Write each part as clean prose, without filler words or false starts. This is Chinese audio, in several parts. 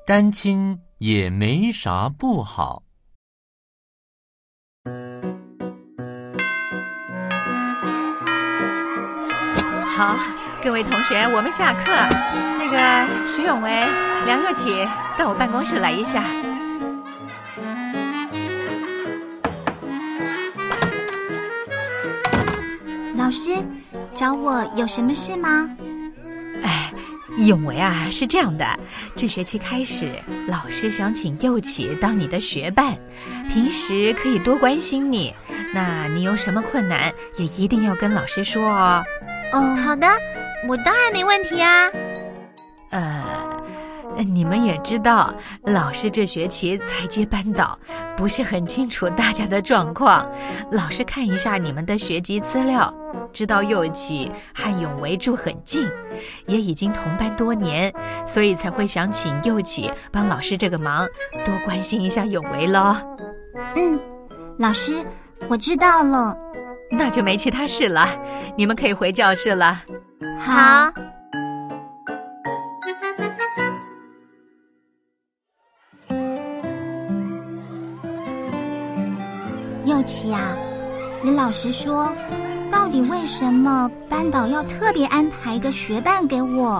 单亲也没啥不好。 好，各位同学，我们下课。那个徐永维、梁又起，到我办公室来一下。 老师，找我有什么事吗？ 永维啊，是这样的，这学期开始，老师想请又起当你的学伴，平时可以多关心你。那你有什么困难，也一定要跟老师说哦。 好的，我当然没问题啊。 你们也知道，老师这学期才接班导，不是很清楚大家的状况。老师看一下你们的学籍资料，知道又起和永维住很近，也已经同班多年，所以才会想请又起帮老师这个忙，多关心一下永维咯。 老师，我知道了。 那就没其他事了，你们可以回教室了。 好。 又起啊，你老实说，到底为什么班导要特别安排一个学伴给我？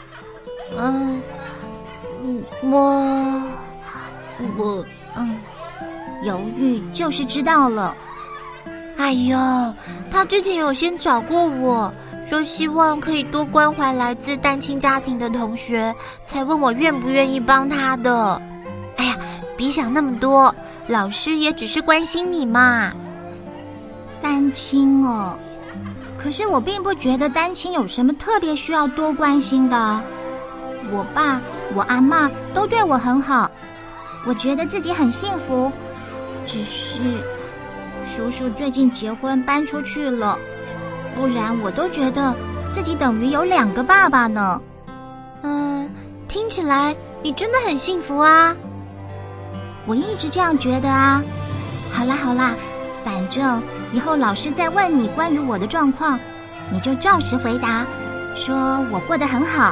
犹豫就是知道了。 哎呦，他之前有先找过我，说希望可以多关怀来自单亲家庭的同学，才问我愿不愿意帮他的。哎呀，别想那么多，老师也只是关心你嘛。 单亲哦，可是我并不觉得单亲有什么特别需要多关心的。我爸、我阿嬷都对我很好，我觉得自己很幸福。只是叔叔最近结婚搬出去了，不然我都觉得自己等于有2个爸爸呢。 听起来你真的很幸福啊。 我一直这样觉得啊。好啦，反正以后老师再问你关于我的状况，你就照实回答，说我过得很好。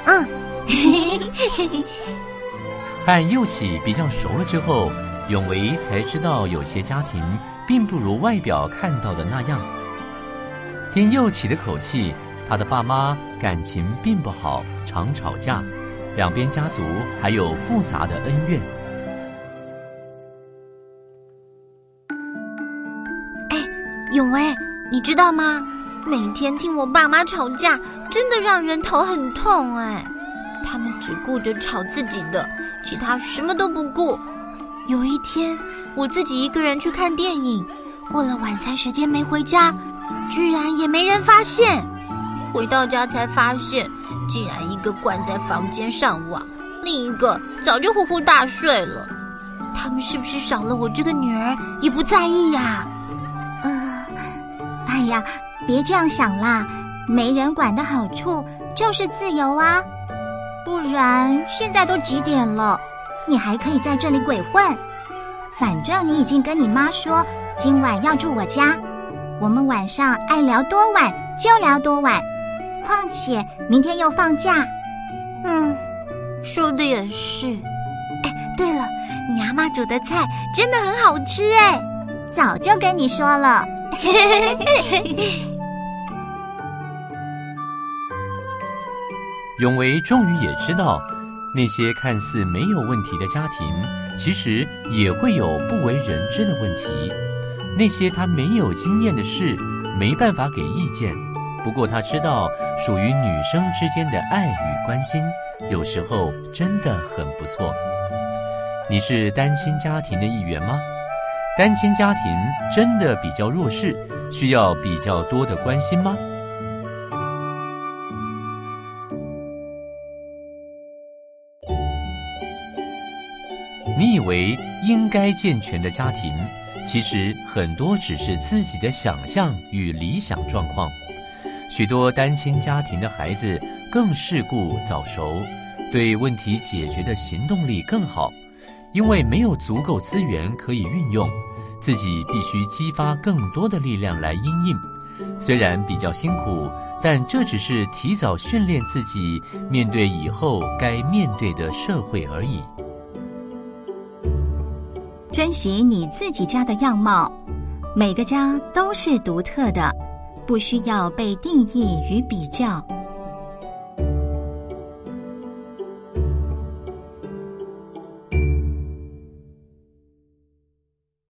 和又起比较熟了之后，永维才知道有些家庭并不如外表看到的那样。听又起的口气，他的爸妈感情并不好，常吵架，两边家族还有复杂的恩怨。 永维，你知道吗？每天听我爸妈吵架，真的让人头很痛哎。他们只顾着吵自己的，其他什么都不顾。有一天，我自己一个人去看电影，过了晚餐时间没回家，居然也没人发现。回到家才发现，竟然一个关在房间上网，另一个早就呼呼大睡了。他们是不是少了我这个女儿也不在意呀？ 哎呀，别这样想啦，没人管的好处就是自由啊。不然现在都几点了，你还可以在这里鬼混。反正你已经跟你妈说今晚要住我家，我们晚上爱聊多晚就聊多晚，况且明天又放假。 说的也是。对了，你阿嬷煮的菜真的很好吃哎， 早就跟你说了。 永维终于也知道，那些看似没有问题的家庭，其实也会有不为人知的问题。那些他没有经验的事，没办法给意见。不过他知道，属于女生之间的爱与关心，有时候真的很不错。你是单亲家庭的一员吗？单亲家庭真的比较弱势，需要比较多的关心吗？你以为应该健全的家庭，其实很多只是自己的想象与理想状况。许多单亲家庭的孩子更世故早熟，对问题解决的行动力更好，因为没有足够资源可以运用，自己必须激发更多的力量来因应， 虽然比较辛苦，但这只是提早训练自己面对以后该面对的社会而已。 珍惜你自己家的样貌，每个家都是独特的，不需要被定义与比较。